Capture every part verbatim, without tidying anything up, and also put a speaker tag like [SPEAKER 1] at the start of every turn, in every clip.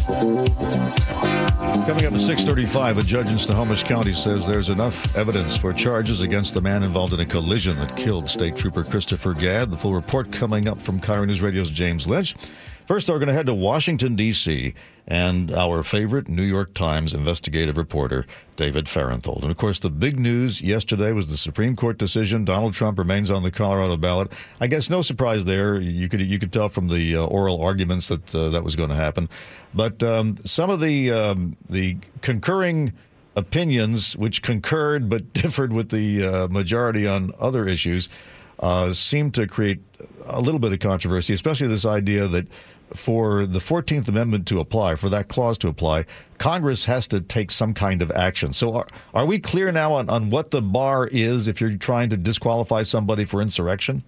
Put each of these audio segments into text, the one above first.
[SPEAKER 1] Coming up at six thirty-five, a judge in Snohomish County says there's enough evidence for charges against the man involved in a collision that killed State Trooper Christopher Gadd. The full report coming up from K I R O News Radio's James Lynch. First, we're going to head to Washington, D C, and our favorite New York Times investigative reporter, David Fahrenthold. And, of course, the big news yesterday was the Supreme Court decision. Donald Trump remains on the Colorado ballot. I guess no surprise there. You could you could tell from the uh, oral arguments that uh, that was going to happen. But um, some of the um, the concurring opinions, which concurred but differed with the uh, majority on other issues, uh, seemed to create a little bit of controversy, especially this idea that for the fourteenth Amendment to apply, for that clause to apply, Congress has to take some kind of action. So are, are we clear now on, on what the bar is if you're trying to disqualify somebody for insurrection?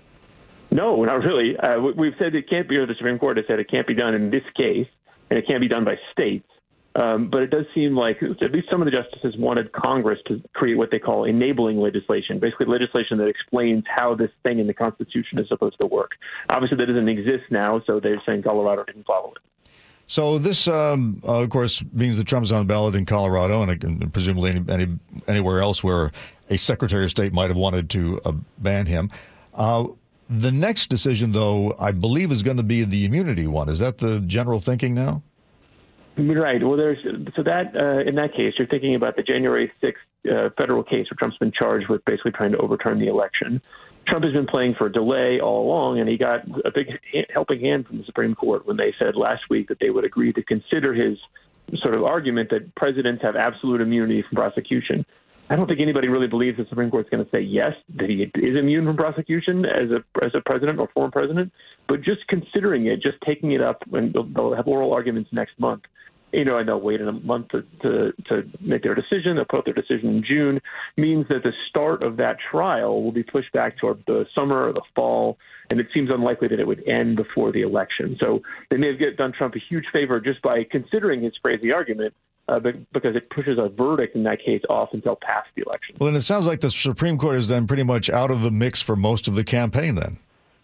[SPEAKER 2] No, not really. Uh, we've said it can't be, or the Supreme Court has said it can't be done in this case, and it can't be done by states. Um, but it does seem like at least some of the justices wanted Congress to create what they call enabling legislation, basically legislation that explains how this thing in the Constitution is supposed to work. Obviously, that doesn't exist now, so they're saying Colorado didn't follow it.
[SPEAKER 1] So this, um, uh, of course, means that Trump's on the ballot in Colorado and, and presumably any, any, anywhere else where a Secretary of State might have wanted to uh, ban him. Uh, the next decision, though, I believe is going to be the immunity one. Is that the general thinking now?
[SPEAKER 2] Right. Well, there's so that uh, in that case, you're thinking about the January sixth uh, federal case where Trump's been charged with basically trying to overturn the election. Trump has been playing for a delay all along, and he got a big helping hand from the Supreme Court when they said last week that they would agree to consider his sort of argument that presidents have absolute immunity from prosecution. I don't think anybody really believes the Supreme Court's going to say yes, that he is immune from prosecution as a as a president or former president, but just considering it, just taking it up, and they'll, they'll have oral arguments next month. You know, and they'll wait in a month to, to, to make their decision. They'll put up their decision in June, means that the start of that trial will be pushed back toward the summer or the fall, and it seems unlikely that it would end before the election. So they may have get, done Trump a huge favor just by considering his crazy argument, uh, because it pushes a verdict in that case off until past the election.
[SPEAKER 1] Well, and it sounds like the Supreme Court is then pretty much out of the mix for most of the campaign then.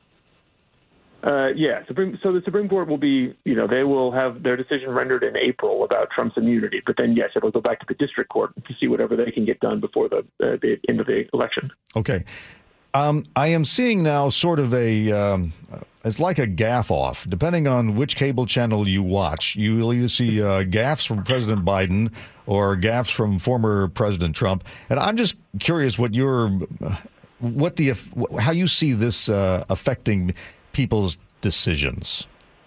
[SPEAKER 2] Uh, yeah, Supreme, so the Supreme Court will be, you know, they will have their decision rendered in April about Trump's immunity. But then, yes, it'll go back to the district court to see whatever they can get done before the, uh, the end of the election.
[SPEAKER 1] Okay. Um, I am seeing now sort of a, um, it's like a gaffe off. Depending on which cable channel you watch, you will either see uh, gaffes from President Biden or gaffes from former President Trump. And I'm just curious what your, what the, how you see this uh, affecting people's decisions.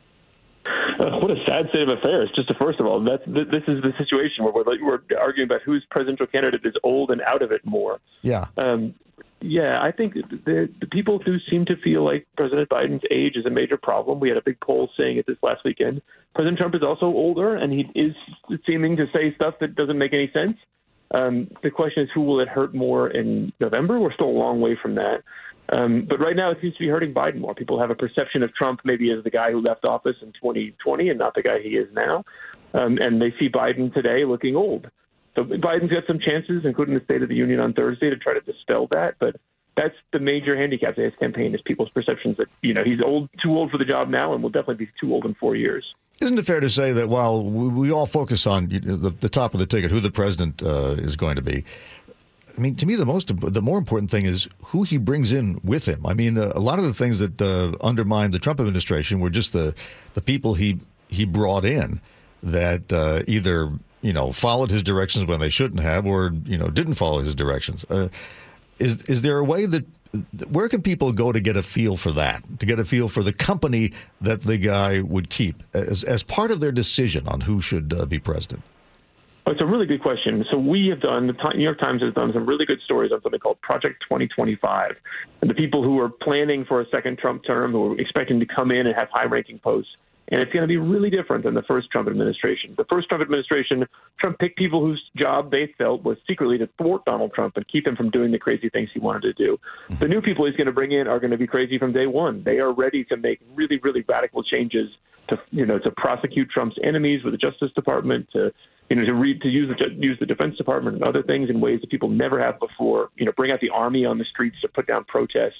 [SPEAKER 2] Uh, what a sad state of affairs. Just to, first of all, that's, th- this is the situation where we're, we're arguing about whose presidential candidate is old and out of it more.
[SPEAKER 1] Yeah.
[SPEAKER 2] Um, yeah, I think the, the people do seem to feel like President Biden's age is a major problem. We had a big poll saying it this last weekend. President Trump is also older, and he is seeming to say stuff that doesn't make any sense. Um, the question is, who will it hurt more in November? We're still a long way from that. Um, but right now, it seems to be hurting Biden more. People have a perception of Trump maybe as the guy who left office in twenty twenty and not the guy he is now. Um, and they see Biden today looking old. So Biden's got some chances, including the State of the Union on Thursday, to try to dispel that. But that's the major handicap to his campaign is people's perceptions that, you know, he's old, too old for the job now and will definitely be too old in four years.
[SPEAKER 1] Isn't it fair to say that while we all focus on the, the top of the ticket, who the president uh, is going to be, I mean, to me, the most, the more important thing is who he brings in with him. I mean, uh, a lot of the things that uh, undermined the Trump administration were just the, the people he he brought in that uh, either, you know, followed his directions when they shouldn't have, or, you know, didn't follow his directions. Uh, is is there a way that, where can people go to get a feel for that, to get a feel for the company that the guy would keep as as part of their decision on who should uh, be president?
[SPEAKER 2] It's a really good question. So we have done, the New York Times has done some really good stories on something called Project twenty twenty-five. And the people who are planning for a second Trump term, who are expecting to come in and have high-ranking posts. And it's going to be really different than the first Trump administration. The first Trump administration, Trump picked people whose job they felt was secretly to thwart Donald Trump and keep him from doing the crazy things he wanted to do. The new people he's going to bring in are going to be crazy from day one. They are ready to make really, really radical changes to, you know, to prosecute Trump's enemies with the Justice Department, to, you know, to read, to use the use the Defense Department and other things in ways that people never have before. You know, bring out the army on the streets to put down protests.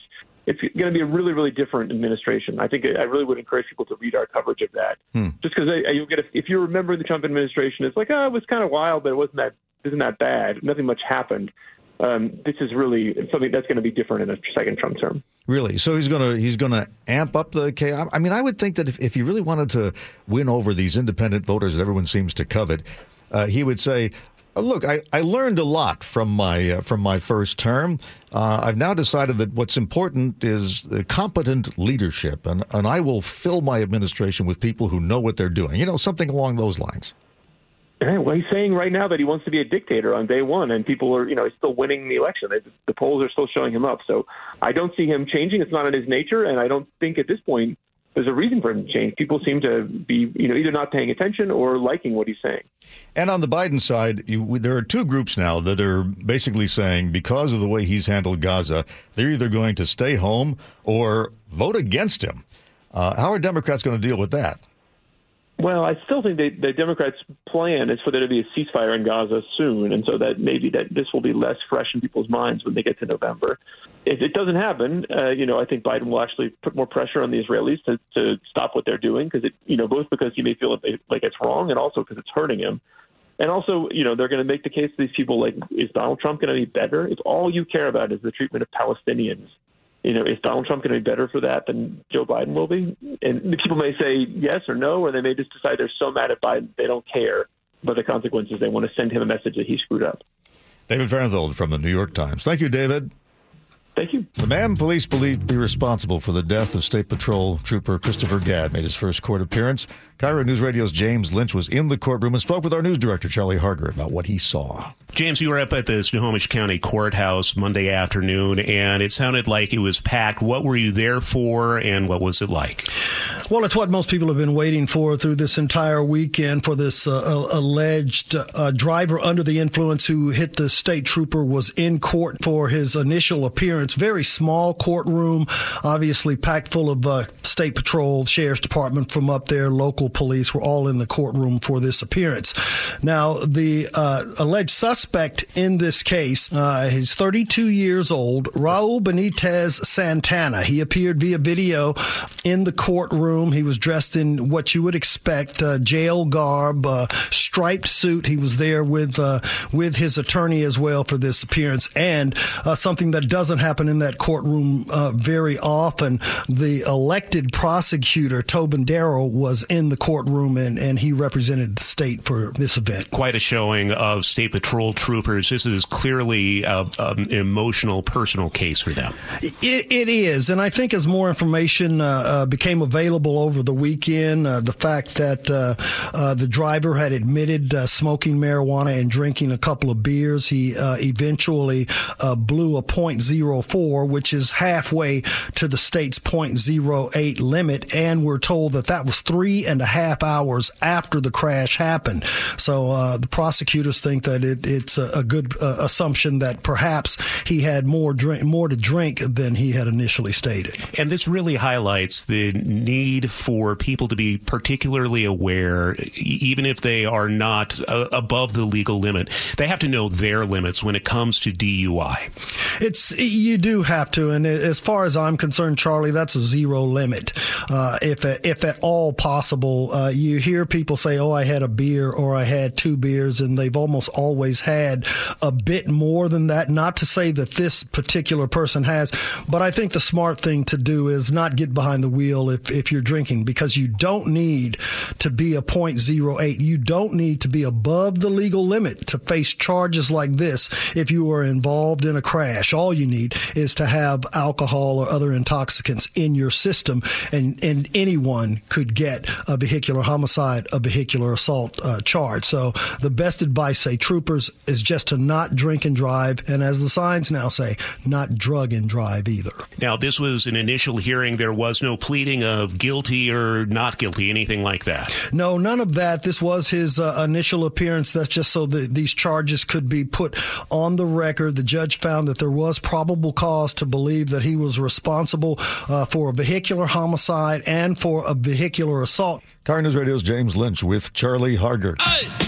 [SPEAKER 2] it's going to be a really, really different administration. I think I really would encourage people to read our coverage of that. Hmm. Just because you'll get, a, if you remember the Trump administration, it's like, oh, it was kind of wild, but it wasn't that, isn't that bad. Nothing much happened. Um, this is really something that's going to be different in a second Trump term.
[SPEAKER 1] Really? So he's going to he's going to amp up the chaos. I mean, I would think that if, if he really wanted to win over these independent voters that everyone seems to covet, uh, he would say, look, I, I learned a lot from my uh, from my first term. Uh, I've now decided that what's important is the competent leadership, and, and I will fill my administration with people who know what they're doing. You know, something along those lines.
[SPEAKER 2] Yeah, well, he's saying right now that he wants to be a dictator on day one, and people are, you know, he's still winning the election. The polls are still showing him up. So I don't see him changing. It's not in his nature, and I don't think at this point there's a reason for him to change. People seem to be, you know, either not paying attention or liking what he's saying.
[SPEAKER 1] And on the Biden side, you, there are two groups now that are basically saying because of the way he's handled Gaza, they're either going to stay home or vote against him. Uh, how are Democrats going to deal with that?
[SPEAKER 2] Well, I still think they, the Democrats' plan is for there to be a ceasefire in Gaza soon, and so that maybe that this will be less fresh in people's minds when they get to November. If it doesn't happen, uh, you know, I think Biden will actually put more pressure on the Israelis to, to stop what they're doing, because it, you know, both because he may feel like it's wrong, and also because it's hurting him. And also, you know, they're going to make the case to these people like, is Donald Trump going to be better? If all you care about is the treatment of Palestinians, you know, is Donald Trump going to be better for that than Joe Biden will be? And people may say yes or no, or they may just decide they're so mad at Biden they don't care about the consequences. They want to send him a message that he screwed up.
[SPEAKER 1] David Fahrenthold from the New York Times. Thank you, David.
[SPEAKER 2] Thank you.
[SPEAKER 1] The man police believe to be responsible for the death of State Patrol Trooper Christopher Gadd made his first court appearance. Cairo News Radio's James Lynch was in the courtroom and spoke with our news director, Charlie Harger, about what he saw.
[SPEAKER 3] James, you were up at the Snohomish County Courthouse Monday afternoon, and it sounded like it was packed. What were you there for, and what was it like?
[SPEAKER 4] Well, it's what most people have been waiting for through this entire weekend, for this uh, alleged uh, driver under the influence who hit the state trooper was in court for his initial appearance. Very small courtroom, obviously packed full of uh, State Patrol, Sheriff's Department from up there, local police were all in the courtroom for this appearance. Now, the uh, alleged suspect in this case, uh, he's thirty-two years old, Raul Benitez Santana. He appeared via video in the courtroom. He was dressed in what you would expect, uh, jail garb, uh, striped suit. He was there with uh, with his attorney as well for this appearance, and uh, something that doesn't happen in that courtroom uh, very often. The elected prosecutor, Tobin Darrow, was in the courtroom, and, and he represented the state for this event.
[SPEAKER 3] Quite a showing of State Patrol troopers. This is clearly a, an emotional, personal case for them.
[SPEAKER 4] It, it is, and I think as more information uh, uh, became available over the weekend, uh, the fact that uh, uh, the driver had admitted uh, smoking marijuana and drinking a couple of beers, he uh, eventually uh, blew a point zero four, which is halfway to the state's point zero eight limit, and we're told that that was three and a half hours after the crash happened. So uh, the prosecutors think that it, it's a, a good uh, assumption that perhaps he had more drink, more to drink than he had initially stated.
[SPEAKER 3] And this really highlights the need for people to be particularly aware, even if they are not uh, above the legal limit. They have to know their limits when it comes to D U I.
[SPEAKER 4] It's you do have to, and as far as I'm concerned, Charlie, that's a zero limit. Uh, if if at all possible, uh, you hear people say, "Oh, I had a beer," or "I had two beers," and they've almost always had a bit more than that. Not to say that this particular person has, but I think the smart thing to do is not get behind the wheel if if you're drinking, because you don't need to be a point zero eight. You don't need to be above the legal limit to face charges like this if you are involved in a crash. All you need is to have alcohol or other intoxicants in your system, and, and anyone could get a vehicular homicide, a vehicular assault uh, charge. So the best advice, say troopers, is just to not drink and drive, and as the signs now say, not drug and drive either.
[SPEAKER 3] Now, this was an initial hearing. There was no pleading of guilty or not guilty, anything like that?
[SPEAKER 4] No, none of that. This was his uh, initial appearance. That's just so that these charges could be put on the record. The judge found that there was probable cause to believe that he was responsible uh, for a vehicular homicide and for a vehicular assault.
[SPEAKER 1] Cairo News Radio's James Lynch with Charlie Harger.
[SPEAKER 5] Hey, oh.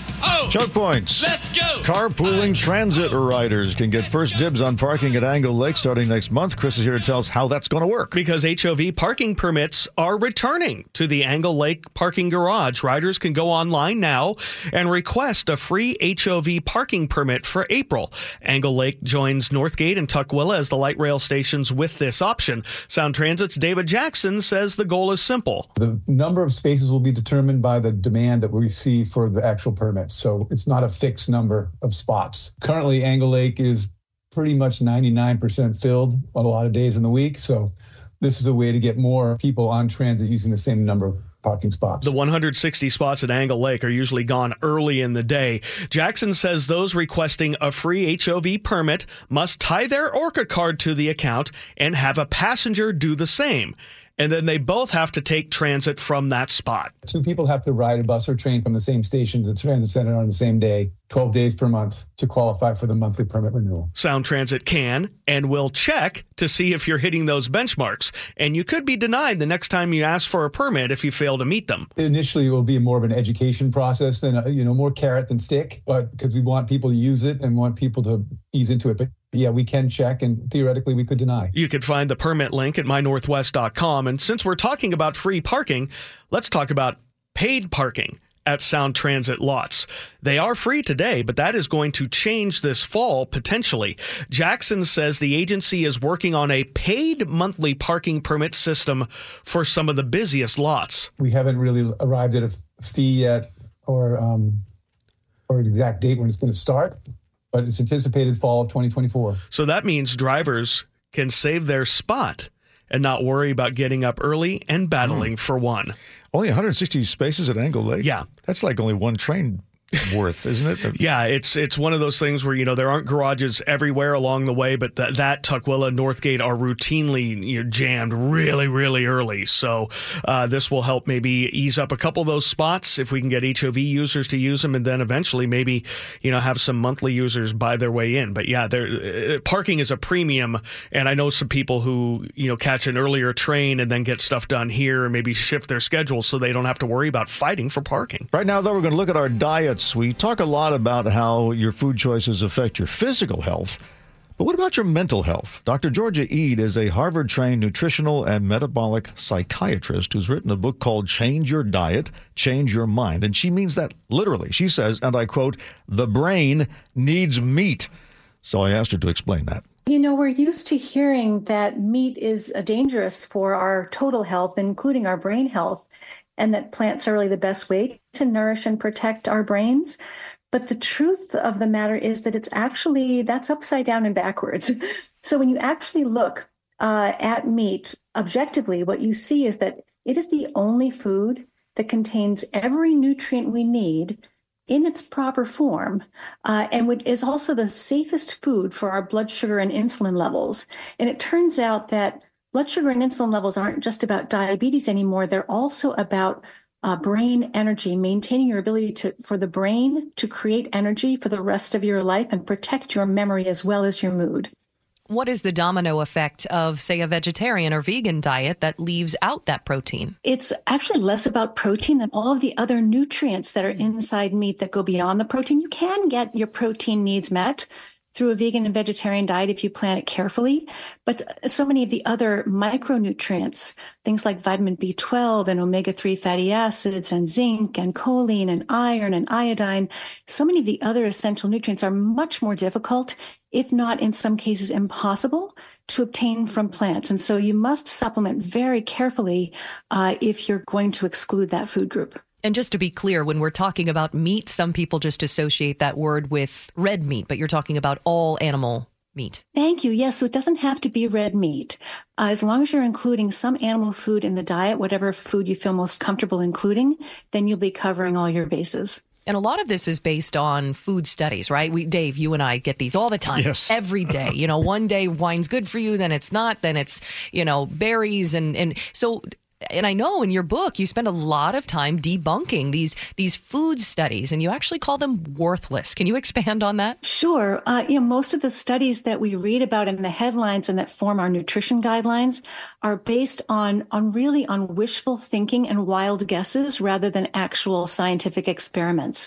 [SPEAKER 1] Choke points.
[SPEAKER 5] Let's go.
[SPEAKER 1] Carpooling transit riders can get first dibs on parking at Angle Lake starting next month. Chris is here to tell us how that's going to work.
[SPEAKER 3] Because H O V parking permits are returning to the Angle Lake parking garage. Riders can go online now and request a free H O V parking permit for April. Angle Lake joins Northgate and Tukwila as the light rail stations with this option. Sound Transit's David Jackson says the goal is simple.
[SPEAKER 6] The number of spaces will be determined by the demand that we see for the actual permits. So it's not a fixed number of spots. Currently, Angle Lake is pretty much ninety-nine percent filled on a lot of days in the week. So this is a way to get more people on transit using the same number of parking spots.
[SPEAKER 3] The one hundred sixty spots at Angle Lake are usually gone early in the day. Jackson says those requesting a free H O V permit must tie their Orca card to the account and have a passenger do the same. And then they both have to take transit from that spot.
[SPEAKER 6] Two people have to ride a bus or train from the same station to the transit center on the same day, twelve days per month, to qualify for the monthly permit renewal.
[SPEAKER 3] Sound Transit can and will check to see if you're hitting those benchmarks. And you could be denied the next time you ask for a permit if you fail to meet them.
[SPEAKER 6] Initially, it will be more of an education process than, a, you know, more carrot than stick, but because we want people to use it and want people to ease into it. But yeah, we can check, and theoretically we could deny.
[SPEAKER 3] You could find the permit link at my northwest dot com. And since we're talking about free parking, let's talk about paid parking at Sound Transit lots. They are free today, but that is going to change this fall potentially. Jackson says the agency is working on a paid monthly parking permit system for some of the busiest lots.
[SPEAKER 6] We haven't really arrived at a fee yet or, um, or an exact date when it's going to start, but it's anticipated fall of twenty twenty-four.
[SPEAKER 3] So that means drivers can save their spot and not worry about getting up early and battling mm. for one.
[SPEAKER 1] Only one hundred sixty spaces at Angle Lake?
[SPEAKER 3] Yeah.
[SPEAKER 1] That's like only one train worth, isn't it?
[SPEAKER 3] Yeah, it's it's one of those things where, you know, there aren't garages everywhere along the way, but th- that Tukwila, Northgate are routinely, you know, jammed really, really early. So uh, this will help maybe ease up a couple of those spots if we can get H O V users to use them, and then eventually maybe, you know, have some monthly users buy their way in. But yeah, uh, parking is a premium, and I know some people who, you know, catch an earlier train and then get stuff done here and maybe shift their schedule so they don't have to worry about fighting for parking.
[SPEAKER 1] Right now, though, we're going to look at our diet. We talk a lot about how your food choices affect your physical health, but what about your mental health? Doctor Georgia Ede is a Harvard-trained nutritional and metabolic psychiatrist who's written a book called Change Your Diet, Change Your Mind, and she means that literally. She says, and I quote, "The brain needs meat." So I asked her to explain that.
[SPEAKER 7] You know, we're used to hearing that meat is dangerous for our total health, including our brain health, and that plants are really the best way to nourish and protect our brains. But the truth of the matter is that it's actually, that's upside down and backwards. So when you actually look uh, at meat objectively, what you see is that it is the only food that contains every nutrient we need in its proper form, uh, and is also the safest food for our blood sugar and insulin levels. And it turns out that blood sugar and insulin levels aren't just about diabetes anymore. They're also about uh, brain energy, maintaining your ability to for the brain to create energy for the rest of your life and protect your memory as well as your mood.
[SPEAKER 8] What is the domino effect of, say, a vegetarian or vegan diet that leaves out that protein?
[SPEAKER 7] It's actually less about protein than all of the other nutrients that are inside meat that go beyond the protein. You can get your protein needs met through a vegan and vegetarian diet if you plan it carefully. But so many of the other micronutrients, things like vitamin B twelve and omega three fatty acids and zinc and choline and iron and iodine, so many of the other essential nutrients are much more difficult, if not in some cases impossible, to obtain from plants. And so you must supplement very carefully uh, if you're going to exclude that food group.
[SPEAKER 8] And just to be clear, when we're talking about meat, some people just associate that word with red meat, but you're talking about all animal meat.
[SPEAKER 7] Thank you. Yes, so it doesn't have to be red meat. Uh, as long as you're including some animal food in the diet, whatever food you feel most comfortable including, then you'll be covering all your bases.
[SPEAKER 8] And a lot of this is based on food studies, right? We, Dave, you and I get these all the time,
[SPEAKER 1] yes.
[SPEAKER 8] Every day. You know, one day wine's good for you, then it's not, then it's, you know, berries. And, and so... And I know in your book, you spend a lot of time debunking these these food studies, and you actually call them worthless. Can you expand on that?
[SPEAKER 7] Sure. Uh, you know, most of the studies that we read about in the headlines and that form our nutrition guidelines are based on, on really on wishful thinking and wild guesses rather than actual scientific experiments.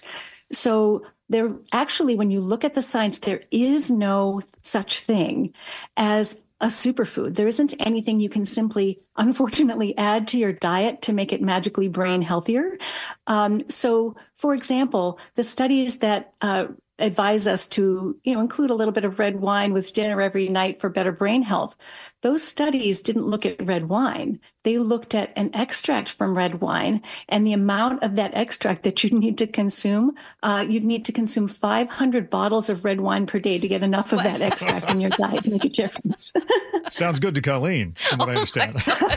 [SPEAKER 7] So there actually, when you look at the science, there is no such thing as a superfood. There isn't anything you can simply, unfortunately, add to your diet to make it magically brain healthier. Um, so, for example, the studies that uh, advise us to, you know, include a little bit of red wine with dinner every night for better brain health, those studies didn't look at red wine. They looked at an extract from red wine, and the amount of that extract that you'd need to consume, uh, you'd need to consume five hundred bottles of red wine per day to get enough of that extract in your diet to make a difference.
[SPEAKER 1] Sounds good to Colleen, from what I understand.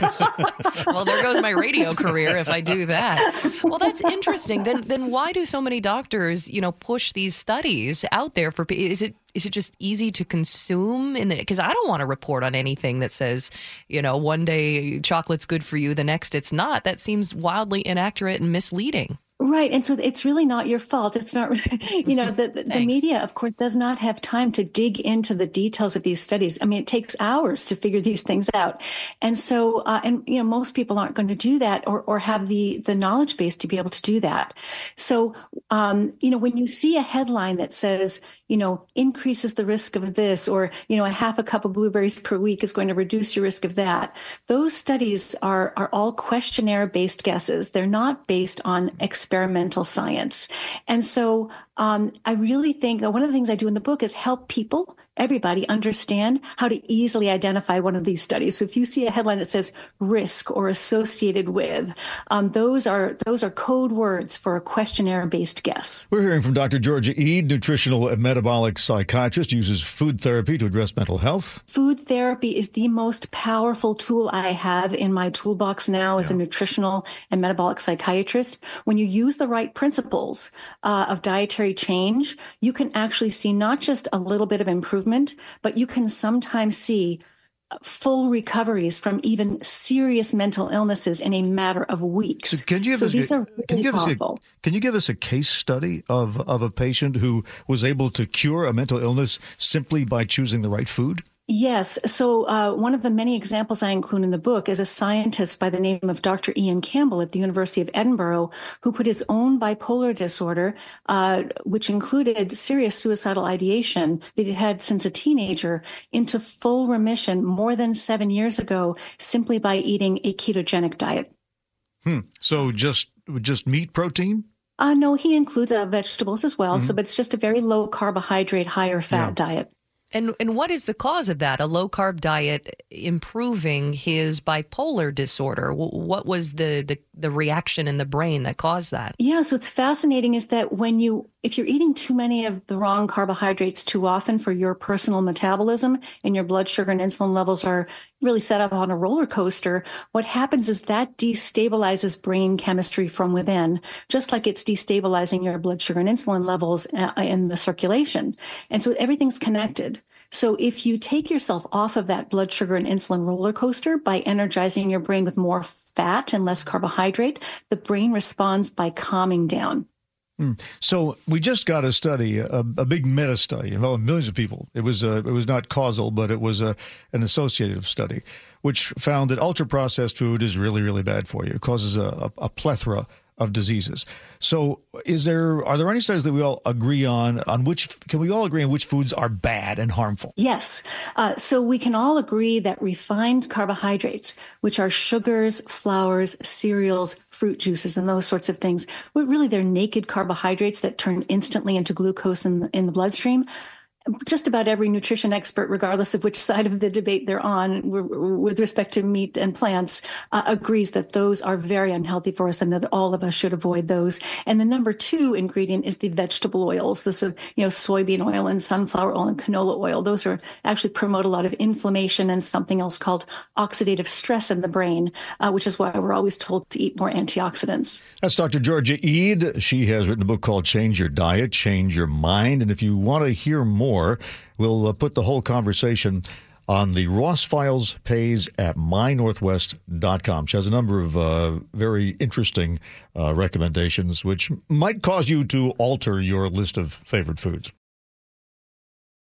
[SPEAKER 8] Well, there goes my radio career if I do that. Well, that's interesting. Then, then why do so many doctors, you know, push these studies out there for? Is it is it just easy to consume? In the because I don't want to report on anything that says, you know, one day chocolate's good for you, the next it's not. That seems wildly inaccurate and misleading.
[SPEAKER 7] Right. And so it's really not your fault. It's not, you know, the, the, the media, of course, does not have time to dig into the details of these studies. I mean, it takes hours to figure these things out. And so, uh, and, you know, most people aren't going to do that or, or have the, the knowledge base to be able to do that. So, um, you know, when you see a headline that says, you know, increases the risk of this, or, you know, a half a cup of blueberries per week is going to reduce your risk of that. Those studies are, are all questionnaire-based guesses. They're not based on experimental science. And so um, I really think that one of the things I do in the book is help people, everybody, understand how to easily identify one of these studies. So if you see a headline that says risk or associated with, um, those are those are code words for a questionnaire-based guess.
[SPEAKER 1] We're hearing from Doctor Georgia Ede, nutritional and metabolic psychiatrist, uses food therapy to address mental health.
[SPEAKER 7] Food therapy is the most powerful tool I have in my toolbox now as yeah. a nutritional and metabolic psychiatrist. When you use the right principles uh, of dietary change, you can actually see not just a little bit of improvement, but you can sometimes see full recoveries from even serious mental illnesses in a matter of weeks.
[SPEAKER 1] So, can you give
[SPEAKER 7] so
[SPEAKER 1] us,
[SPEAKER 7] these are really
[SPEAKER 1] can you give
[SPEAKER 7] powerful.
[SPEAKER 1] Us a, can you give us a case study of, of a patient who was able to cure a mental illness simply by choosing the right food?
[SPEAKER 7] Yes. So uh, one of the many examples I include in the book is a scientist by the name of Doctor Ian Campbell at the University of Edinburgh, who put his own bipolar disorder, uh, which included serious suicidal ideation that he'd had since a teenager, into full remission more than seven years ago, simply by eating a ketogenic diet.
[SPEAKER 1] Hmm. So just just meat protein?
[SPEAKER 7] Uh, no, he includes uh, vegetables as well.
[SPEAKER 1] Mm-hmm.
[SPEAKER 7] So, but it's just a very low carbohydrate, higher fat
[SPEAKER 1] yeah.
[SPEAKER 7] diet.
[SPEAKER 8] And and what is the cause of that? A low carb diet improving his bipolar disorder? What was the, the the reaction in the brain that caused that?
[SPEAKER 7] Yeah, so what's fascinating is that when you, if you're eating too many of the wrong carbohydrates too often for your personal metabolism and your blood sugar and insulin levels are really set up on a roller coaster, what happens is that destabilizes brain chemistry from within, just like it's destabilizing your blood sugar and insulin levels in the circulation. And so everything's connected. So if you take yourself off of that blood sugar and insulin roller coaster by energizing your brain with more fat and less carbohydrate, the brain responds by calming down.
[SPEAKER 1] Mm. So we just got a study, a, a big meta study involving millions of people. It was a, it was not causal, but it was a, an associative study, which found that ultra processed food is really, really bad for you. It causes a, a, a plethora of diseases. So is there, are there any studies that we all agree on, on which, can we all agree on which foods are bad and harmful?
[SPEAKER 7] Yes. Uh, so we can all agree that refined carbohydrates, which are sugars, flours, cereals, fruit juices, and those sorts of things, well, really they're naked carbohydrates that turn instantly into glucose in the, in the bloodstream. Just about every nutrition expert, regardless of which side of the debate they're on with respect to meat and plants, uh, agrees that those are very unhealthy for us and that all of us should avoid those. And the number two ingredient is the vegetable oils, the sort of, you know, soybean oil and sunflower oil and canola oil. Those are actually promote a lot of inflammation and something else called oxidative stress in the brain, uh, which is why we're always told to eat more antioxidants.
[SPEAKER 1] That's Doctor Georgia Ede. She has written a book called Change Your Diet, Change Your Mind. And if you want to hear more, we'll uh, put the whole conversation on the Ross Files page at my northwest dot com. She has a number of uh, very interesting uh, recommendations, which might cause you to alter your list of favorite foods.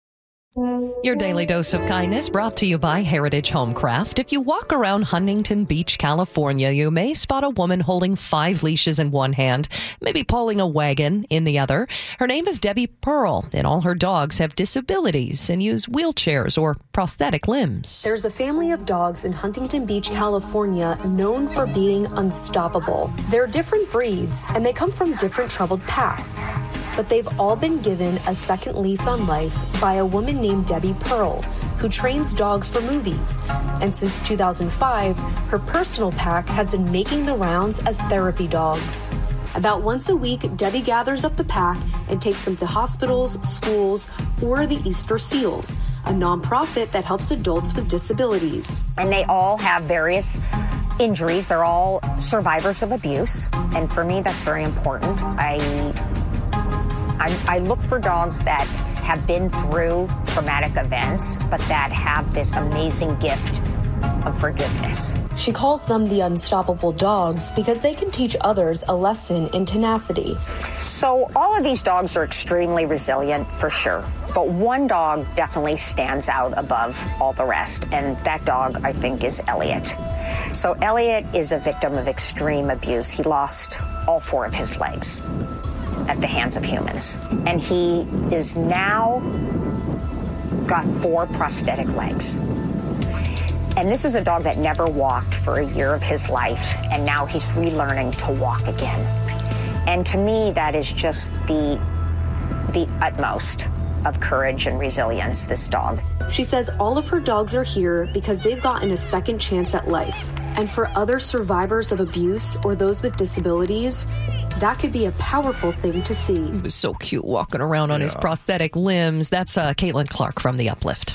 [SPEAKER 8] Your daily dose of kindness brought to you by Heritage Homecraft. If you walk around Huntington Beach, California, you may spot a woman holding five leashes in one hand, maybe pulling a wagon in the other. Her name is Debbie Pearl, and all her dogs have disabilities and use wheelchairs or prosthetic limbs.
[SPEAKER 5] There's a family of dogs in Huntington Beach, California, known for being unstoppable. They're different breeds, and they come from different troubled pasts. But they've all been given a second lease on life by a woman named Debbie Pearl, who trains dogs for movies. And since two thousand five, her personal pack has been making the rounds as therapy dogs. About once a week, Debbie gathers up the pack and takes them to hospitals, schools, or the Easter Seals, a nonprofit that helps adults with disabilities.
[SPEAKER 9] And they all have various injuries. They're all survivors of abuse. And for me, that's very important. I, I, I look for dogs that have been through traumatic events, but that have this amazing gift of forgiveness.
[SPEAKER 5] She calls them the unstoppable dogs because they can teach others a lesson in tenacity.
[SPEAKER 9] So all of these dogs are extremely resilient, for sure. But one dog definitely stands out above all the rest, and that dog, I think, is Elliot. So Elliot is a victim of extreme abuse. He lost all four of his legs at the hands of humans. And he is now got four prosthetic legs. And this is a dog that never walked for a year of his life, and now he's relearning to walk again. And to me, that is just the, the utmost of courage and resilience, this dog.
[SPEAKER 5] She says all of her dogs are here because they've gotten a second chance at life. And for other survivors of abuse or those with disabilities, that could be a powerful thing to see.
[SPEAKER 8] He was so cute walking around on
[SPEAKER 1] Yeah.
[SPEAKER 8] his prosthetic limbs. That's uh, Caitlin Clark from The Uplift.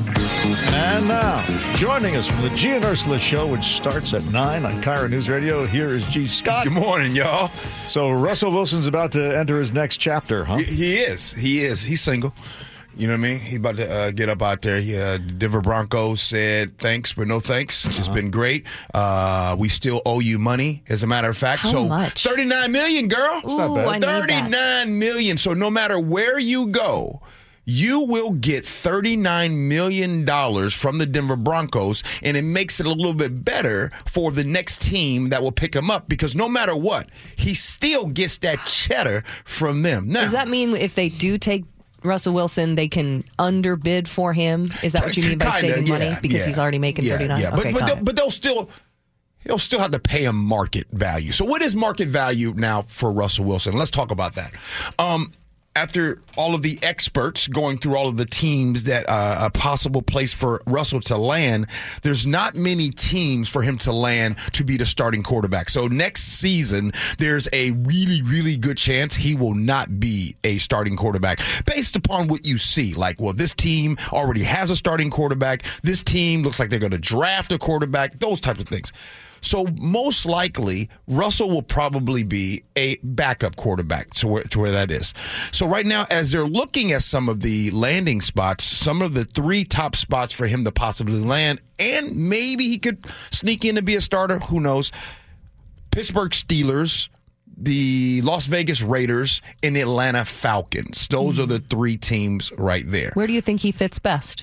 [SPEAKER 1] And now, joining us from the G and Ursula Show, which starts at nine on Cairo News Radio, here is G. Scott.
[SPEAKER 10] Good morning, y'all.
[SPEAKER 1] So Russell Wilson's about to enter his next chapter, huh?
[SPEAKER 10] He, he is. He is. He's single. You know what I mean? He's about to uh, get up out there. He, uh, Denver Broncos said thanks, but no thanks. It's
[SPEAKER 1] Uh-huh.
[SPEAKER 10] been great. Uh, we still owe you money, as a matter of fact.
[SPEAKER 8] How
[SPEAKER 10] so
[SPEAKER 8] much?
[SPEAKER 10] thirty-nine million dollars, girl.
[SPEAKER 8] Ooh, not bad. I need that.
[SPEAKER 10] thirty-nine million dollars. So no matter where you go, you will get thirty-nine million dollars from the Denver Broncos, and it makes it a little bit better for the next team that will pick him up, because no matter what, he still gets that cheddar from them. Now,
[SPEAKER 8] Does that mean if they do take Russell Wilson, they can underbid for him? Is that what you mean by
[SPEAKER 10] Kinda,
[SPEAKER 8] saving money?
[SPEAKER 10] yeah,
[SPEAKER 8] because
[SPEAKER 10] yeah.
[SPEAKER 8] he's already making
[SPEAKER 10] yeah,
[SPEAKER 8] thirty-nine?
[SPEAKER 10] Yeah,
[SPEAKER 8] Okay,
[SPEAKER 10] but, but,
[SPEAKER 8] got
[SPEAKER 10] they'll,
[SPEAKER 8] it.
[SPEAKER 10] but they'll still... He'll still have to pay him market value. So what is market value now for Russell Wilson? Let's talk about that. Um, after all of the experts going through all of the teams that uh, a possible place for Russell to land, there's not many teams for him to land to be the starting quarterback. So next season, there's a really, really good chance he will not be a starting quarterback based upon what you see. Like, well, this team already has a starting quarterback. This team looks like they're going to draft a quarterback, those types of things. So most likely, Russell will probably be a backup quarterback to where, to where that is. So right now, as they're looking at some of the landing spots, some of the three top spots for him to possibly land, and maybe he could sneak in to be a starter, who knows, Pittsburgh Steelers, the Las Vegas Raiders, and the Atlanta Falcons. Those mm-hmm. are the three teams right there.
[SPEAKER 8] Where do you think he fits best?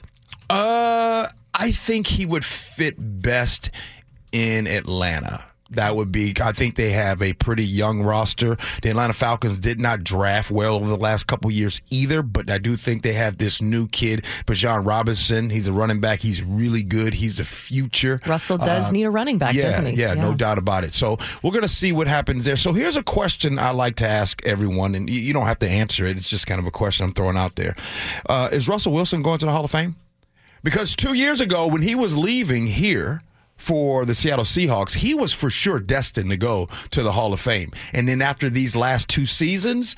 [SPEAKER 10] Uh, I think he would fit best in Atlanta. That would be, I think they have a pretty young roster. The Atlanta Falcons did not draft well over the last couple years either, but I do think they have this new kid, Bijan Robinson. He's a running back. He's really good. He's the future.
[SPEAKER 8] Russell does
[SPEAKER 10] uh,
[SPEAKER 8] need a running back,
[SPEAKER 10] yeah,
[SPEAKER 8] doesn't he?
[SPEAKER 10] Yeah, yeah, no doubt about it. So we're going to see what happens there. So here's a question I like to ask everyone, and you don't have to answer it. It's just kind of a question I'm throwing out there. Uh, is Russell Wilson going to the Hall of Fame? Because two years ago, when he was leaving here for the Seattle Seahawks, he was for sure destined to go to the Hall of Fame. And then after these last two seasons,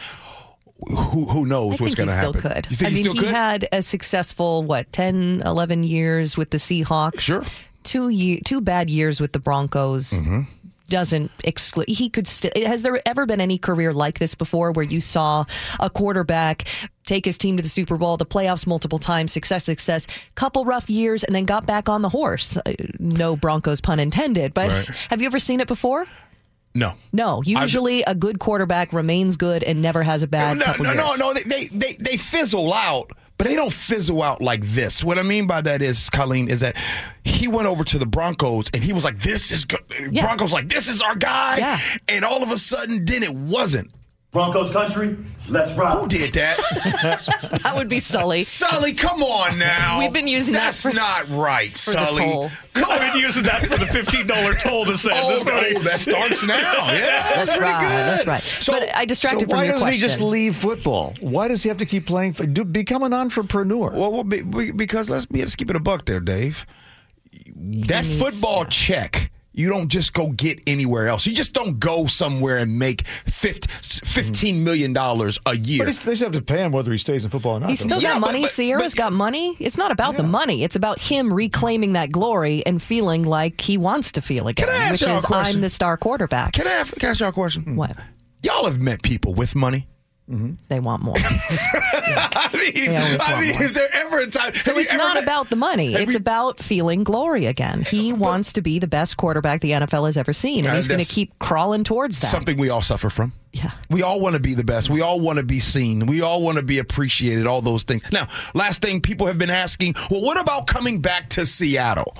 [SPEAKER 10] who who knows
[SPEAKER 8] I
[SPEAKER 10] what's going to happen?
[SPEAKER 8] I think he still could.
[SPEAKER 10] You think
[SPEAKER 8] I
[SPEAKER 10] he
[SPEAKER 8] mean,
[SPEAKER 10] still
[SPEAKER 8] he
[SPEAKER 10] could?
[SPEAKER 8] had a successful, what, ten, eleven years with the Seahawks.
[SPEAKER 10] Sure.
[SPEAKER 8] Two, ye- two bad years with the Broncos.
[SPEAKER 10] Mm-hmm.
[SPEAKER 8] Doesn't exclude. He could still. Has there ever been any career like this before, where you saw a quarterback take his team to the Super Bowl, the playoffs multiple times, success, success, couple rough years, and then got back on the horse? Uh, No Broncos pun intended. But
[SPEAKER 10] Right.
[SPEAKER 8] have you ever seen it before?
[SPEAKER 10] No.
[SPEAKER 8] No. Usually, I've, a good quarterback remains good and never has a bad
[SPEAKER 10] no,
[SPEAKER 8] couple
[SPEAKER 10] no,
[SPEAKER 8] years.
[SPEAKER 10] no, no. They, they they they fizzle out. but they don't fizzle out like this. What I mean by that is, Colleen, is that he went over to the Broncos and he was like, this is good. Yeah. Broncos like, this is our guy. Yeah. And all of a sudden, then it wasn't.
[SPEAKER 11] Broncos country, let's rock.
[SPEAKER 10] Who did that?
[SPEAKER 8] That would be Sully.
[SPEAKER 10] Sully, come on now.
[SPEAKER 8] We've been using
[SPEAKER 10] That's
[SPEAKER 8] that for,
[SPEAKER 10] not right,
[SPEAKER 8] for
[SPEAKER 10] Sully.
[SPEAKER 8] The toll.
[SPEAKER 12] I've been using that for the fifteen dollars toll to say
[SPEAKER 10] oh,
[SPEAKER 12] this
[SPEAKER 10] oh, that starts now. Yeah,
[SPEAKER 8] that's,
[SPEAKER 10] that's pretty
[SPEAKER 8] right.
[SPEAKER 10] good.
[SPEAKER 8] That's right. So, but I distracted
[SPEAKER 1] so
[SPEAKER 8] from your question.
[SPEAKER 1] Why doesn't he just leave football? Why does he have to keep playing? Do, become an entrepreneur.
[SPEAKER 10] Well, well be, because let's, let's keep it a buck there, Dave. That needs, football yeah. check, you don't just go get anywhere else. You just don't go somewhere and make fifteen million dollars a year.
[SPEAKER 1] But they still have to pay him whether he stays in football or not.
[SPEAKER 8] He's still
[SPEAKER 10] yeah,
[SPEAKER 8] got money.
[SPEAKER 10] But, but,
[SPEAKER 8] Sierra's
[SPEAKER 10] but,
[SPEAKER 8] got money. It's not about yeah. the money. It's about him reclaiming that glory and feeling like he wants to feel again,
[SPEAKER 10] can I ask
[SPEAKER 8] which
[SPEAKER 10] y'all
[SPEAKER 8] is
[SPEAKER 10] a question?
[SPEAKER 8] I'm the star quarterback.
[SPEAKER 10] Can I, have, can I ask y'all a question?
[SPEAKER 8] What?
[SPEAKER 10] Y'all have met people with money?
[SPEAKER 8] Mm-hmm. They want more.
[SPEAKER 10] I mean, I mean is there ever a time?
[SPEAKER 8] So it's not met, about the money. It's
[SPEAKER 10] we,
[SPEAKER 8] about feeling glory again. He but, wants to be the best quarterback the N F L has ever seen, and he's going to keep crawling towards that.
[SPEAKER 10] Something we all suffer from.
[SPEAKER 8] Yeah.
[SPEAKER 10] We all want to be the best. We all want to be seen. We all want to be appreciated, all those things. Now, last thing people have been asking, well, what about coming back to Seattle?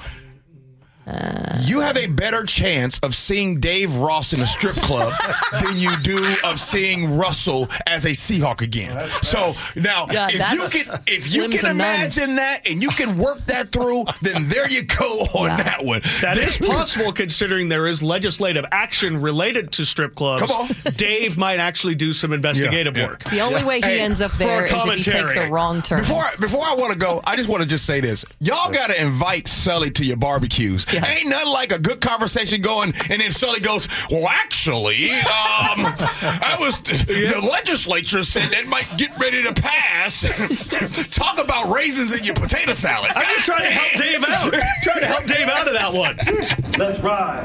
[SPEAKER 10] Uh, you have a better chance of seeing Dave Ross in a strip club than you do of seeing Russell as a Seahawk again. So now, yeah, if you can, if you can imagine none. that and you can work that through, then there you go on yeah. that one.
[SPEAKER 12] That is possible, considering there is legislative action related to strip clubs.
[SPEAKER 10] Come on,
[SPEAKER 12] Dave might actually do some investigative
[SPEAKER 10] yeah, yeah.
[SPEAKER 12] work.
[SPEAKER 8] The only way he hey, ends up there is if he takes a wrong turn.
[SPEAKER 10] Before I, before I want to go, I just want to just say this: y'all got to invite Sully to your barbecues. Yeah. Ain't nothing like a good conversation going, and then Sully goes, well, actually, um, I was, the legislature said that might get ready to pass. Talk about raisins in your potato salad.
[SPEAKER 12] I'm just trying to help Dave out. Trying to help Dave out of that one.
[SPEAKER 11] Let's ride.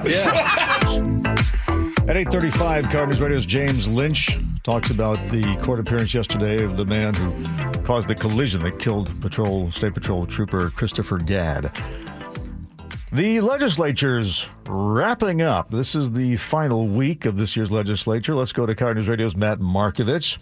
[SPEAKER 1] Yeah. At eight thirty-five, Cardinals Radio's James Lynch talks about the court appearance yesterday of the man who caused the collision that killed Patrol State Patrol Trooper Christopher Gadd. The legislature's wrapping up. This is the final week of this year's legislature. Let's go to Cardinals Radio's Matt Markovich.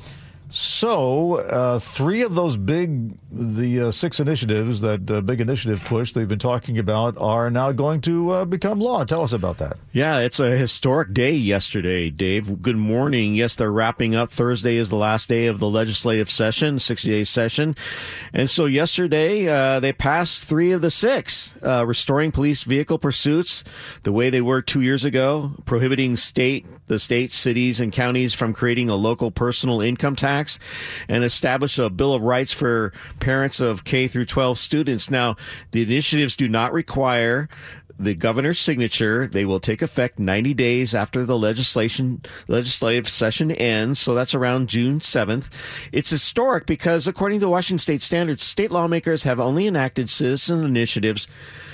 [SPEAKER 1] So, uh, three of those big, the uh, six initiatives, that uh, big initiative push they've been talking about are now going to uh, become law. Tell us about that.
[SPEAKER 13] Yeah, it's a historic day yesterday, Dave. Good morning. Yes, they're wrapping up. Thursday is the last day of the legislative session, sixty-day session. And so yesterday, uh, they passed three of the six, uh, restoring police vehicle pursuits the way they were two years ago, prohibiting state, the state, cities, and counties from creating a local personal income tax, and establish a Bill of Rights for parents of K through twelve students. Now, the initiatives do not require the governor's signature. They will take effect ninety days after the legislation legislative session ends, so that's around June seventh. It's historic because, according to Washington State standards, state lawmakers have only enacted citizen initiatives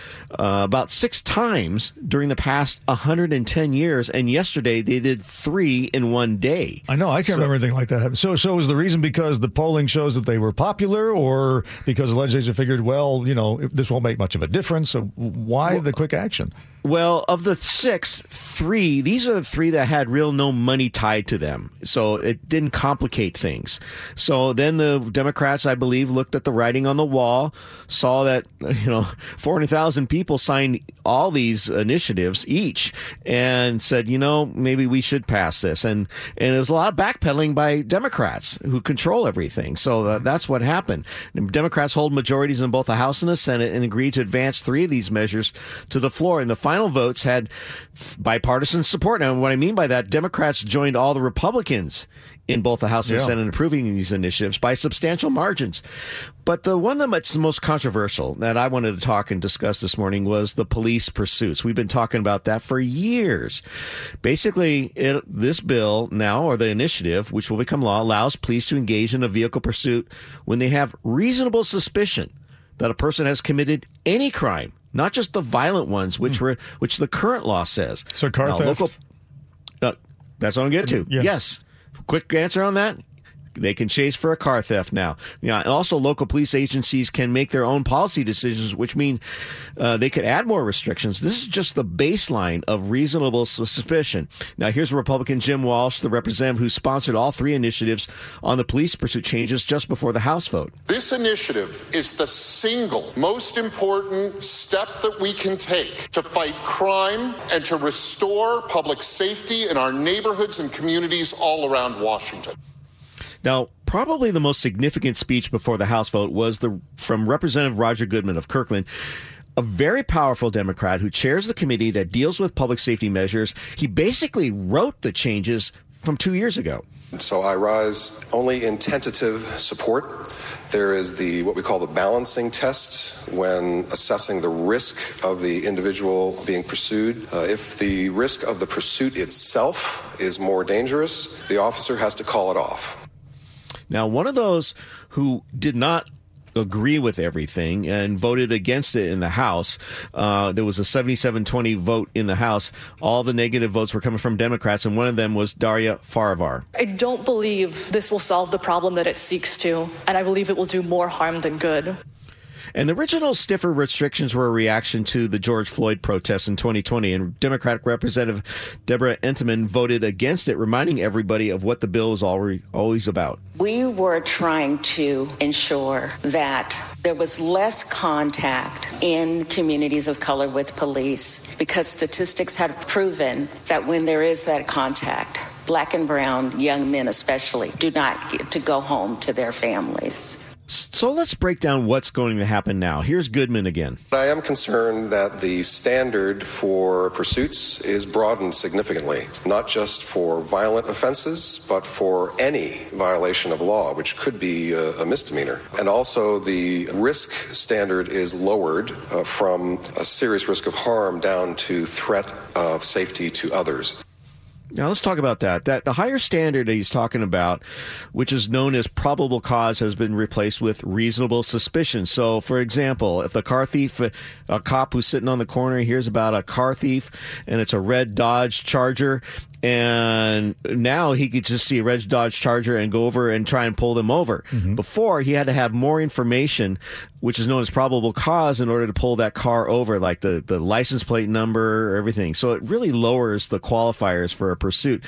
[SPEAKER 13] Uh, about six times during the past one hundred ten years, and yesterday they did three in one day.
[SPEAKER 1] I know, I can't so, remember anything like that. So, so is the reason because the polling shows that they were popular, or because the legislature figured, well, you know, this won't make much of a difference? So why well, the quick action?
[SPEAKER 13] Well, of the six, three, these are the three that had real no money tied to them. So it didn't complicate things. So then the Democrats, I believe, looked at the writing on the wall, saw that, you know, four hundred thousand people signed all these initiatives each, and said, you know, maybe we should pass this. And, and there's a lot of backpedaling by Democrats who control everything. So uh, that's what happened. The Democrats hold majorities in both the House and the Senate and agreed to advance three of these measures to the floor. And the final votes had bipartisan support. Now, what I mean by that, Democrats joined all the Republicans in both the House and
[SPEAKER 1] yeah.
[SPEAKER 13] Senate in approving these initiatives by substantial margins. But the one that's the most controversial that I wanted to talk and discuss this morning was the police pursuits. We've been talking about that for years. Basically, it, this bill now, or the initiative, which will become law, allows police to engage in a vehicle pursuit when they have reasonable suspicion that a person has committed any crime, not just the violent ones, which were which the current law says.
[SPEAKER 1] So car
[SPEAKER 13] now,
[SPEAKER 1] theft?
[SPEAKER 13] Local, uh, that's what I'm getting to.
[SPEAKER 1] Yeah.
[SPEAKER 13] Yes. Quick answer on that. They can chase for a car theft now. Yeah, and also local police agencies can make their own policy decisions, which mean uh, they could add more restrictions. This is just the baseline of reasonable suspicion. Now, here's Republican Jim Walsh, the representative who sponsored all three initiatives on the police pursuit changes just before the House vote.
[SPEAKER 14] This initiative is the single most important step that we can take to fight crime and to restore public safety in our neighborhoods and communities all around Washington.
[SPEAKER 13] Now, probably the most significant speech before the House vote was the from Representative Roger Goodman of Kirkland, a very powerful Democrat who chairs the committee that deals with public safety measures. He basically wrote the changes from two years ago.
[SPEAKER 15] So I rise only in tentative support. There is the what we call the balancing test when assessing the risk of the individual being pursued. Uh, if the risk of the pursuit itself is more dangerous, the officer has to call it off.
[SPEAKER 13] Now, one of those who did not agree with everything and voted against it in the House. Uh, there was a seventy-seven twenty vote in the House. All the negative votes were coming from Democrats, and one of them was Daria Farivar.
[SPEAKER 16] I don't believe this will solve the problem that it seeks to, and I believe it will do more harm than good.
[SPEAKER 13] And the original stiffer restrictions were a reaction to the George Floyd protests in twenty twenty, and Democratic Representative Deborah Entenman voted against it, reminding everybody of what the bill was always about.
[SPEAKER 17] We were trying to ensure that there was less contact in communities of color with police, because statistics had proven that when there is that contact, black and brown young men especially do not get to go home to their families.
[SPEAKER 13] So let's break down what's going to happen now. Here's Goodman again.
[SPEAKER 15] I am concerned that the standard for pursuits is broadened significantly, not just for violent offenses, but for any violation of law, which could be a, a misdemeanor. And also the risk standard is lowered uh, from a serious risk of harm down to threat of safety to others.
[SPEAKER 13] Now let's talk about that. That the higher standard that he's talking about, which is known as probable cause, has been replaced with reasonable suspicion. So, for example, if the car thief, a cop who's sitting on the corner hears about a car thief and it's a red Dodge Charger, and now he could just see a red Dodge Charger and go over and try and pull them over. Mm-hmm. Before, he had to have more information, which is known as probable cause, in order to pull that car over, like the, the license plate number, everything. So it really lowers the qualifiers for a pursuit.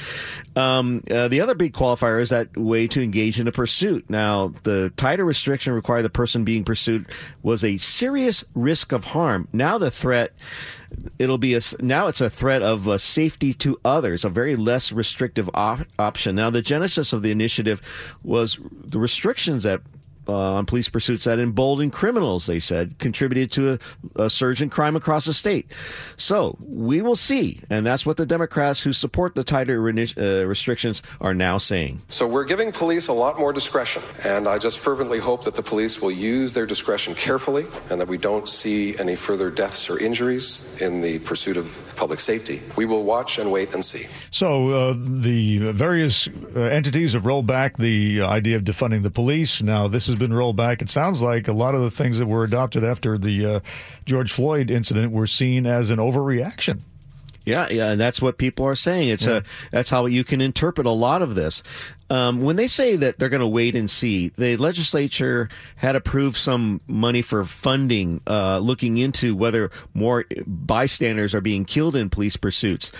[SPEAKER 13] Um, uh, the other big qualifier is that way to engage in a pursuit. Now, the tighter restriction required the person being pursued was a serious risk of harm. Now the threat... It'll be a, now it's a threat of uh, safety to others, a very less restrictive op- option. Now, the genesis of the initiative was the restrictions that uh, on police pursuits that emboldened criminals, they said, contributed to a, a surge in crime across the state. So we will see, and that's what the Democrats who support the tighter re- uh, restrictions are now saying.
[SPEAKER 15] So we're giving police a lot more discretion, and I just fervently hope that the police will use their discretion carefully and that we don't see any further deaths or injuries in the pursuit of public safety. We will watch and wait and see.
[SPEAKER 1] So uh, the various uh, entities have rolled back the idea of defunding the police. Now this has been rolled back. It sounds like a lot of the things that were adopted after the uh, George Floyd incident were seen as an overreaction.
[SPEAKER 13] Yeah, yeah, and that's what people are saying. It's yeah. a that's how you can interpret a lot of this. Um, when they say that they're going to wait and see, the legislature had approved some money for funding, uh, looking into whether more bystanders are being killed in police pursuits.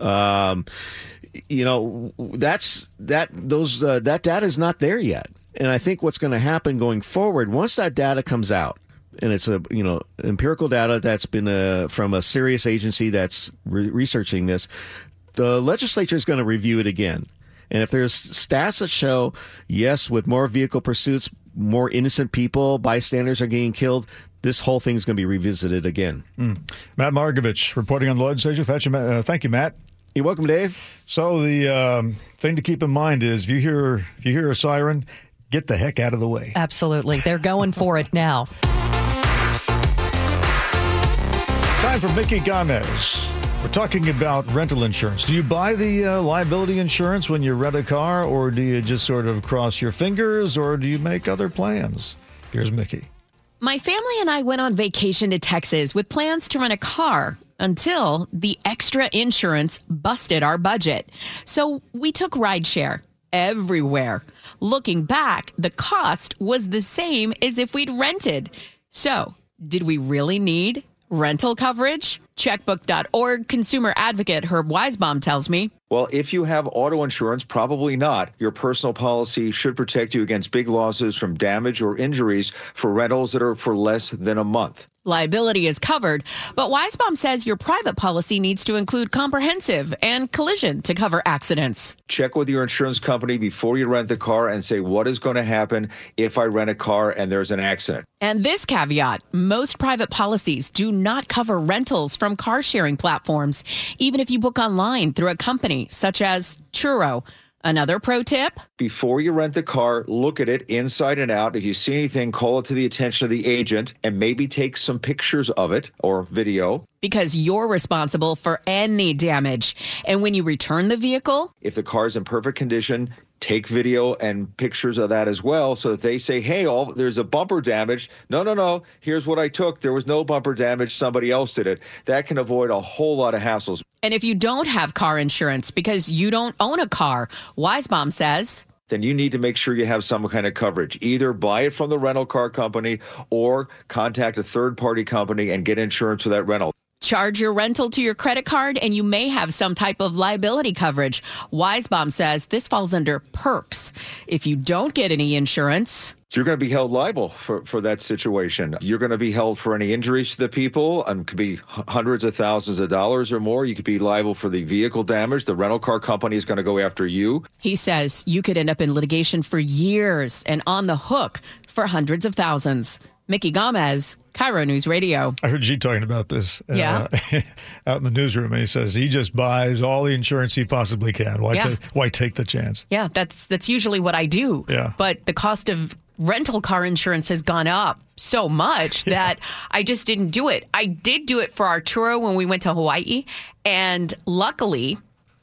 [SPEAKER 13] Um, you know, that's that those uh, that data is not there yet. And I think what's going to happen going forward, once that data comes out, and it's a you know empirical data that's been uh, from a serious agency that's re- researching this, the legislature is going to review it again. And if there's stats that show, yes, with more vehicle pursuits, more innocent people, bystanders are getting killed, this whole thing is going to be revisited again.
[SPEAKER 1] Mm. Matt Margovich reporting on the legislature. Thank you, uh, thank you, Matt.
[SPEAKER 13] You're welcome, Dave.
[SPEAKER 1] So the um, thing to keep in mind is if you hear if you hear a siren, get the heck out of the way.
[SPEAKER 8] Absolutely. They're going for it now.
[SPEAKER 1] Time for Mickey Gomez. We're talking about rental insurance. Do you buy the uh, liability insurance when you rent a car, or do you just sort of cross your fingers, or do you make other plans? Here's Mickey.
[SPEAKER 18] My family and I went on vacation to Texas with plans to rent a car until the extra insurance busted our budget. So we took rideshare. everywhere. Looking back, the cost was the same as if we'd rented. So, did we really need rental coverage? Checkbook dot org consumer advocate Herb Weisbaum tells me.
[SPEAKER 19] Well, if you have auto insurance, probably not. Your personal policy should protect you against big losses from damage or injuries for rentals that are for less than a month.
[SPEAKER 18] Liability is covered, but Weisbaum says your private policy needs to include comprehensive and collision to cover accidents.
[SPEAKER 19] Check with your insurance company before you rent the car and say, what is going to happen if I rent a car and there's an accident?
[SPEAKER 18] And this caveat, most private policies do not cover rentals from car sharing platforms, even if you book online through a company such as Turo. Another pro tip?
[SPEAKER 19] Before you rent the car, look at it inside and out. If you see anything, call it to the attention of the agent and maybe take some pictures of it or video.
[SPEAKER 18] Because you're responsible for any damage. And when you return the vehicle,
[SPEAKER 19] if the car is in perfect condition, take video and pictures of that as well, so that they say, hey, all there's a bumper damage. No, no, no. Here's what I took. There was no bumper damage. Somebody else did it. That can avoid a whole lot of hassles.
[SPEAKER 18] And if you don't have car insurance because you don't own a car, Weisbaum says,
[SPEAKER 19] then you need to make sure you have some kind of coverage. Either buy it from the rental car company or contact a third-party company and get insurance for that rental.
[SPEAKER 18] Charge your rental to your credit card and you may have some type of liability coverage. Weisbaum says this falls under perks. If you don't get any insurance,
[SPEAKER 19] you're going to be held liable for, for that situation. You're going to be held for any injuries to the people, and could be hundreds of thousands of dollars or more. You could be liable for the vehicle damage. The rental car company is going to go after you.
[SPEAKER 18] He says you could end up in litigation for years and on the hook for hundreds of thousands. Mickey Gomez, Cairo News Radio.
[SPEAKER 1] I heard G talking about this
[SPEAKER 18] yeah.
[SPEAKER 1] uh, out in the newsroom, and he says he just buys all the insurance he possibly can. Why,
[SPEAKER 18] yeah.
[SPEAKER 1] ta- why take the chance?
[SPEAKER 18] Yeah, that's that's usually what I do.
[SPEAKER 1] Yeah.
[SPEAKER 18] But the cost of rental car insurance has gone up so much yeah. that I just didn't do it. I did do it for our tour when we went to Hawaii, and luckily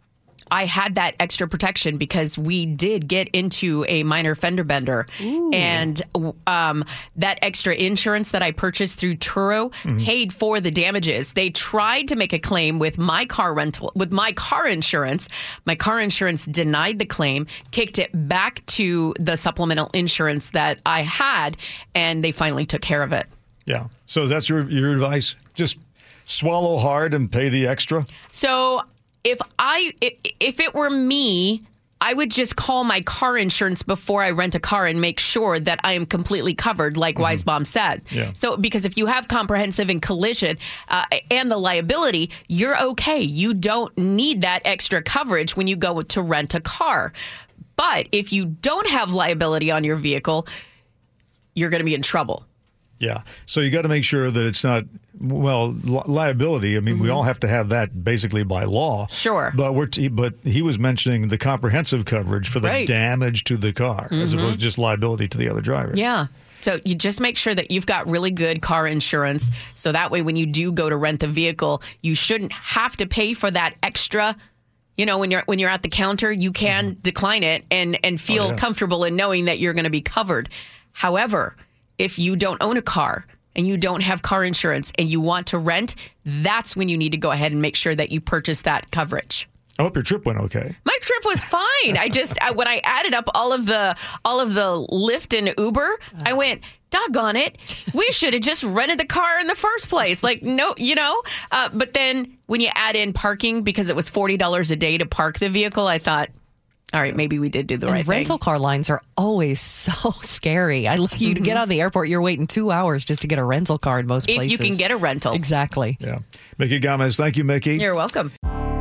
[SPEAKER 18] I had that extra protection because we did get into a minor fender bender. Ooh. And um, that extra insurance that I purchased through Turo mm-hmm. paid for the damages. They tried to make a claim with my car rental, with my car insurance. My car insurance denied the claim, kicked it back to the supplemental insurance that I had, and they finally took care of it.
[SPEAKER 1] Yeah. So that's your your advice? Just swallow hard and pay the extra?
[SPEAKER 18] So If I if it were me, I would just call my car insurance before I rent a car and make sure that I am completely covered, like mm-hmm. Weisbaum said.
[SPEAKER 1] Yeah.
[SPEAKER 18] So, because if you have comprehensive and collision uh, and the liability, you're okay. You don't need that extra coverage when you go to rent a car. But if you don't have liability on your vehicle, you're going to be in trouble.
[SPEAKER 1] Yeah. So you got to make sure that it's not, well, li- liability. I mean, mm-hmm. we all have to have that basically by law.
[SPEAKER 18] Sure.
[SPEAKER 1] But we're t- but he was mentioning the comprehensive coverage for the
[SPEAKER 18] right.
[SPEAKER 1] damage to the car mm-hmm. as opposed to just liability to the other driver.
[SPEAKER 18] Yeah. So you just make sure that you've got really good car insurance. So that way, when you do go to rent the vehicle, you shouldn't have to pay for that extra. You know, when you're when you're at the counter, you can mm-hmm. decline it and, and feel
[SPEAKER 1] oh, yeah.
[SPEAKER 18] comfortable in knowing that you're going to be covered. However, if you don't own a car and you don't have car insurance and you want to rent, that's when you need to go ahead and make sure that you purchase that coverage.
[SPEAKER 1] I hope your trip went okay.
[SPEAKER 18] My trip was fine. I just I, when I added up all of the all of the Lyft and Uber, I went, doggone it, we should have just rented the car in the first place. Like, no, you know. Uh, but then when you add in parking, because it was forty dollars a day to park the vehicle, I thought, all right, maybe we did do the
[SPEAKER 8] and
[SPEAKER 18] right
[SPEAKER 8] rental
[SPEAKER 18] thing.
[SPEAKER 8] car lines are always so scary. I look, you to get out of the airport, you're waiting two hours just to get a rental car in most
[SPEAKER 18] if
[SPEAKER 8] places.
[SPEAKER 18] If you can get a rental.
[SPEAKER 8] Exactly.
[SPEAKER 1] Yeah. Mickey Gomez, thank you, Mickey.
[SPEAKER 18] You're welcome.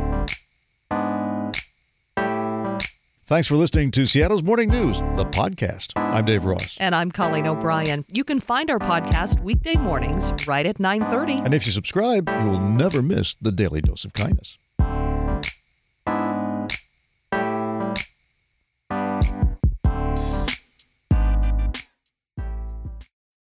[SPEAKER 1] Thanks for listening to Seattle's Morning News, the podcast. I'm Dave Ross.
[SPEAKER 8] And I'm Colleen O'Brien. You can find our podcast weekday mornings right at nine thirty.
[SPEAKER 1] And if you subscribe, you'll never miss the Daily Dose of Kindness.